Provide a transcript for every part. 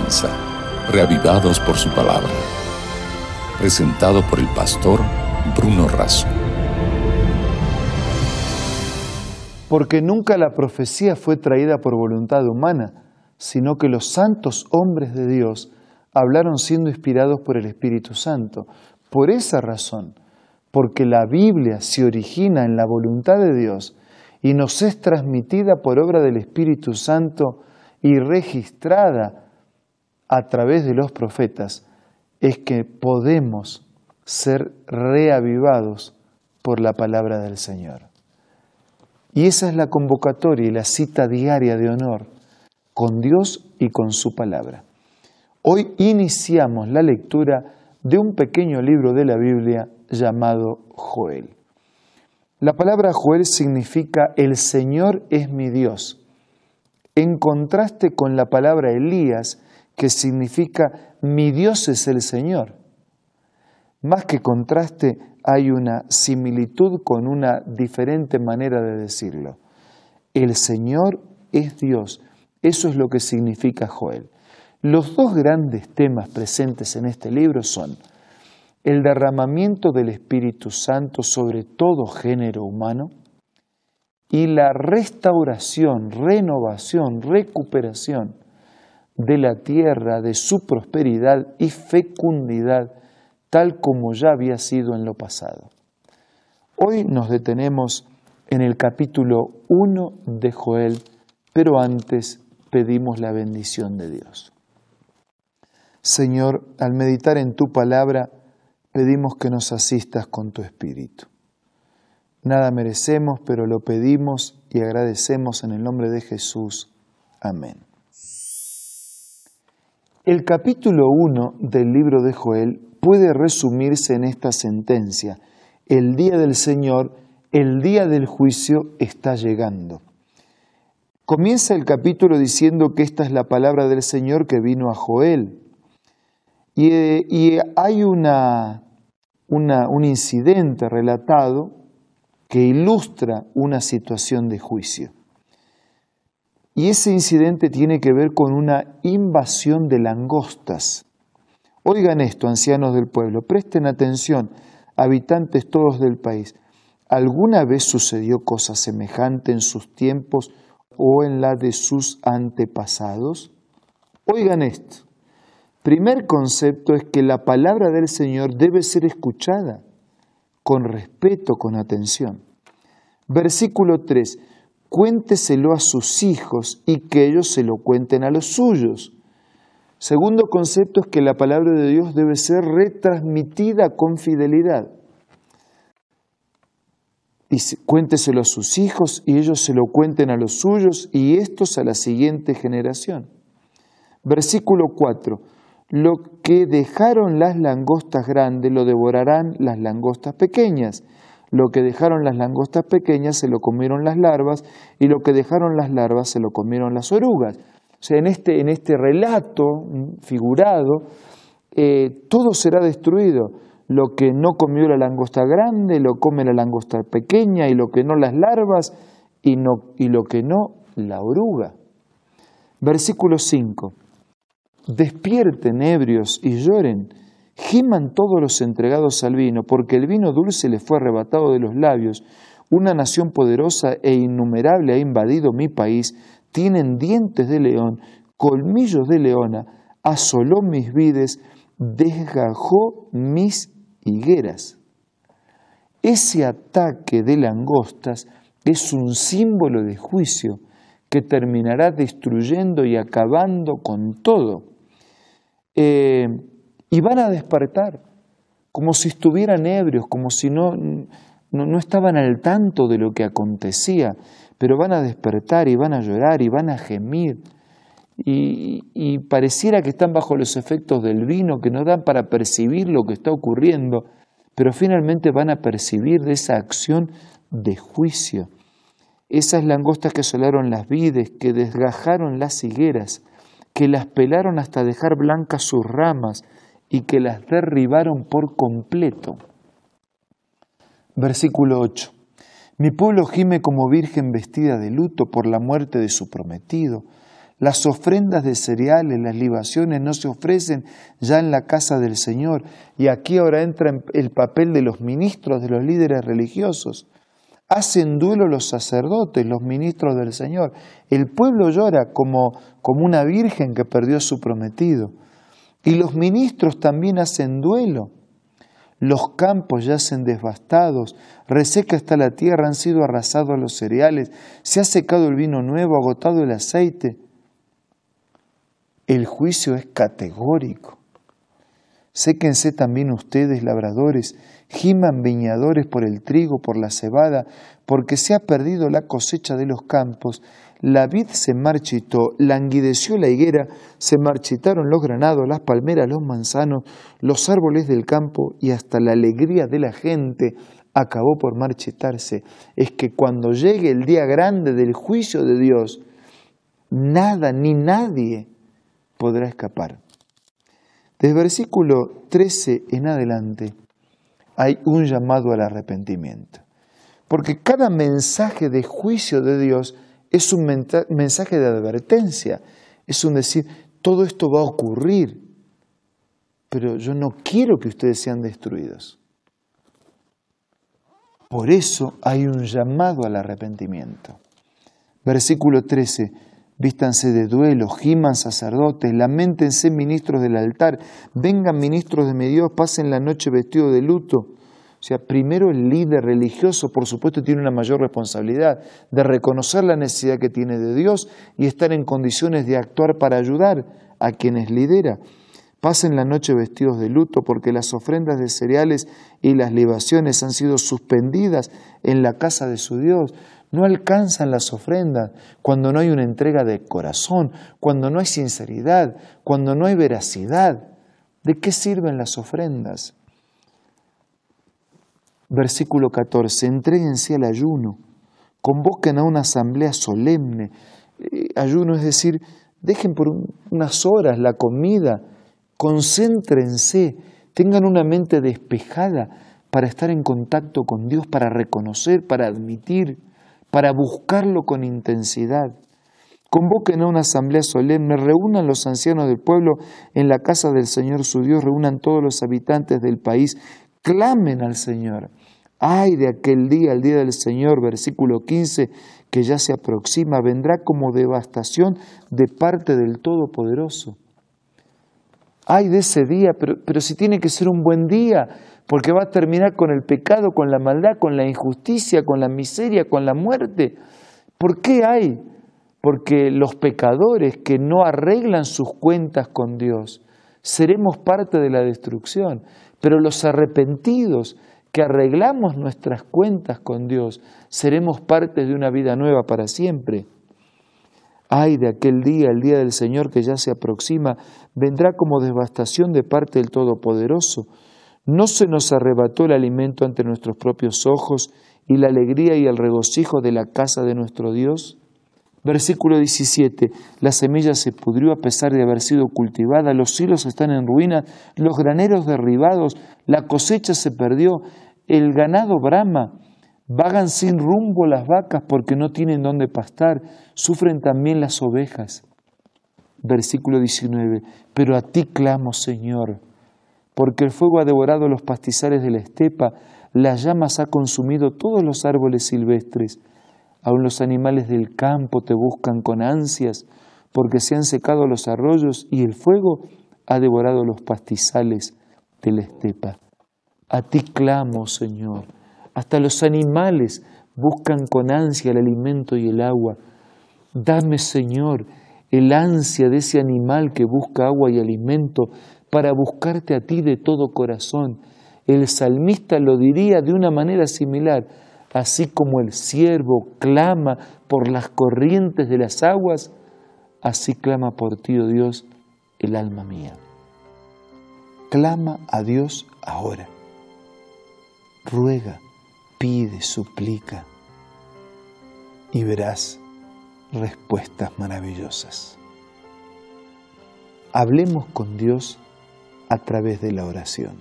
comienza, reavivados por su palabra. Presentado por el pastor Bruno Razo. Porque nunca la profecía fue traída por voluntad humana, sino que los santos hombres de Dios hablaron siendo inspirados por el Espíritu Santo. Por esa razón, porque la Biblia se origina en la voluntad de Dios y nos es transmitida por obra del Espíritu Santo y registrada a través de los profetas, es que podemos ser reavivados por la palabra del Señor. Y esa es la convocatoria y la cita diaria de honor con Dios y con su palabra. Hoy iniciamos la lectura de un pequeño libro de la Biblia llamado Joel. La palabra Joel significa el Señor es mi Dios, en contraste con la palabra Elías, que significa mi Dios es el Señor. Más que contraste, hay una similitud con una diferente manera de decirlo. El Señor es Dios. Eso es lo que significa Joel. Los dos grandes temas presentes en este libro son el derramamiento del Espíritu Santo sobre todo género humano y la restauración, renovación, recuperación de la tierra, de su prosperidad y fecundidad, tal como ya había sido en lo pasado. Hoy nos detenemos en el capítulo 1 de Joel, pero antes pedimos la bendición de Dios. Señor, al meditar en tu palabra, pedimos que nos asistas con tu Espíritu. Nada merecemos, pero lo pedimos y agradecemos en el nombre de Jesús. Amén. El capítulo 1 del libro de Joel puede resumirse en esta sentencia: el día del Señor, el día del juicio está llegando. Comienza el capítulo diciendo que esta es la palabra del Señor que vino a Joel. Y hay un incidente relatado que ilustra una situación de juicio. Y ese incidente tiene que ver con una invasión de langostas. Oigan esto, ancianos del pueblo, presten atención, habitantes todos del país. ¿Alguna vez sucedió cosa semejante en sus tiempos o en la de sus antepasados? Oigan esto. Primer concepto es que la palabra del Señor debe ser escuchada con respeto, con atención. Versículo 3. Cuénteselo a sus hijos y que ellos se lo cuenten a los suyos. Segundo concepto es que la palabra de Dios debe ser retransmitida con fidelidad. Dice, cuénteselo a sus hijos y ellos se lo cuenten a los suyos y estos a la siguiente generación. Versículo 4. Lo que dejaron las langostas grandes lo devorarán las langostas pequeñas. Lo que dejaron las langostas pequeñas se lo comieron las larvas y lo que dejaron las larvas se lo comieron las orugas. O sea, en este relato figurado, todo será destruido. Lo que no comió la langosta grande, lo come la langosta pequeña, y lo que no las larvas, y lo que no la oruga. Versículo 5. Despierten ebrios y lloren, giman todos los entregados al vino, porque el vino dulce les fue arrebatado de los labios. Una nación poderosa e innumerable ha invadido mi país, tienen dientes de león, colmillos de leona, asoló mis vides, desgajó mis higueras. Ese ataque de langostas es un símbolo de juicio que terminará destruyendo y acabando con todo. Y van a despertar, como si estuvieran ebrios, como si no estaban al tanto de lo que acontecía, pero van a despertar y van a llorar y van a gemir. Y pareciera que están bajo los efectos del vino, que no dan para percibir lo que está ocurriendo, pero finalmente van a percibir de esa acción de juicio. Esas langostas que asolaron las vides, que desgajaron las higueras, que las pelaron hasta dejar blancas sus ramas y que las derribaron por completo. Versículo 8. Mi pueblo gime como virgen vestida de luto por la muerte de su prometido. Las ofrendas de cereales, las libaciones no se ofrecen ya en la casa del Señor. Y aquí ahora entra el papel de los ministros, de los líderes religiosos. Hacen duelo los sacerdotes, los ministros del Señor. El pueblo llora como una virgen que perdió a su prometido. Y los ministros también hacen duelo. Los campos yacen devastados, reseca está la tierra, han sido arrasados los cereales, se ha secado el vino nuevo, agotado el aceite. El juicio es categórico. Séquense también ustedes, labradores, giman viñadores por el trigo, por la cebada, porque se ha perdido la cosecha de los campos. La vid se marchitó, languideció la higuera, se marchitaron los granados, las palmeras, los manzanos, los árboles del campo, y hasta la alegría de la gente acabó por marchitarse. Es que cuando llegue el día grande del juicio de Dios, nada ni nadie podrá escapar. Desde el versículo 13 en adelante hay un llamado al arrepentimiento. Porque cada mensaje de juicio de Dios es un mensaje de advertencia. Es un decir, todo esto va a ocurrir, pero yo no quiero que ustedes sean destruidos. Por eso hay un llamado al arrepentimiento. Versículo 13. Vístanse de duelo, giman sacerdotes, lamentense ministros del altar, vengan ministros de mi Dios, pasen la noche vestidos de luto. O sea, primero el líder religioso, por supuesto, tiene una mayor responsabilidad de reconocer la necesidad que tiene de Dios y estar en condiciones de actuar para ayudar a quienes lidera. Pasen la noche vestidos de luto porque las ofrendas de cereales y las libaciones han sido suspendidas en la casa de su Dios. No alcanzan las ofrendas cuando no hay una entrega de corazón, cuando no hay sinceridad, cuando no hay veracidad. ¿De qué sirven las ofrendas? Versículo 14. Entréguense al ayuno, convoquen a una asamblea solemne. Ayuno es decir, dejen por unas horas la comida, concéntrense, tengan una mente despejada para estar en contacto con Dios, para reconocer, para admitir, para buscarlo con intensidad. Convoquen a una asamblea solemne, reúnan los ancianos del pueblo en la casa del Señor su Dios, reúnan todos los habitantes del país, clamen al Señor. Ay de aquel día, el día del Señor, versículo 15, que ya se aproxima, vendrá como devastación de parte del Todopoderoso. Ay de ese día, pero si tiene que ser un buen día, porque va a terminar con el pecado, con la maldad, con la injusticia, con la miseria, con la muerte. ¿Por qué hay? Porque los pecadores que no arreglan sus cuentas con Dios, seremos parte de la destrucción. Pero los arrepentidos que arreglamos nuestras cuentas con Dios, seremos parte de una vida nueva para siempre. Ay de aquel día, el día del Señor que ya se aproxima, vendrá como devastación de parte del Todopoderoso. ¿No se nos arrebató el alimento ante nuestros propios ojos y la alegría y el regocijo de la casa de nuestro Dios? Versículo 17. La semilla se pudrió a pesar de haber sido cultivada, los hilos están en ruina, los graneros derribados, la cosecha se perdió, el ganado brama, vagan sin rumbo las vacas porque no tienen dónde pastar, sufren también las ovejas. Versículo 19. Pero a ti clamo, Señor, porque el fuego ha devorado los pastizales de la estepa, las llamas ha consumido todos los árboles silvestres. Aun los animales del campo te buscan con ansias, porque se han secado los arroyos y el fuego ha devorado los pastizales de la estepa. A ti clamo, Señor. Hasta los animales buscan con ansia el alimento y el agua. Dame, Señor, el ansia de ese animal que busca agua y alimento para buscarte a ti de todo corazón. El salmista lo diría de una manera similar. Así como el ciervo clama por las corrientes de las aguas, así clama por ti, oh Dios, el alma mía. Clama a Dios ahora. Ruega, pide, suplica y verás respuestas maravillosas. Hablemos con Dios a través de la oración.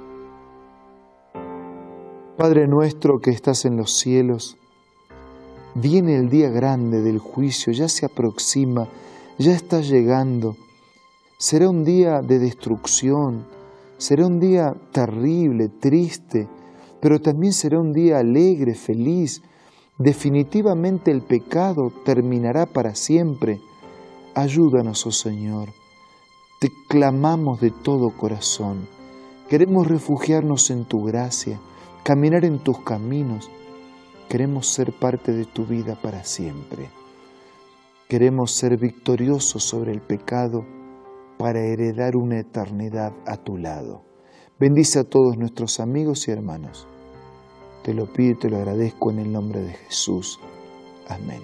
Padre nuestro que estás en los cielos, Viene el día grande del juicio, ya se aproxima, ya está llegando. Será un día de destrucción, será un día terrible, triste, pero también será un día alegre, feliz. Definitivamente el pecado terminará para siempre. Ayúdanos, oh Señor. Te clamamos de todo corazón. Queremos refugiarnos en tu gracia, caminar en tus caminos. Queremos ser parte de tu vida para siempre. Queremos ser victoriosos sobre el pecado para heredar una eternidad a tu lado. Bendice a todos nuestros amigos y hermanos. Te lo pido y te lo agradezco en el nombre de Jesús. Amén.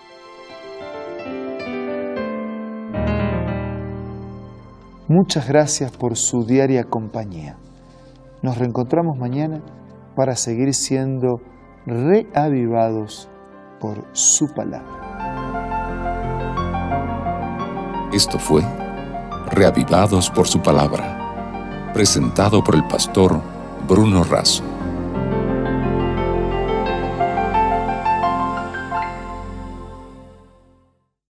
Muchas gracias por su diaria compañía. Nos reencontramos mañana para seguir siendo reavivados por su palabra. Esto fue Reavivados por su palabra, presentado por el pastor Bruno Razo.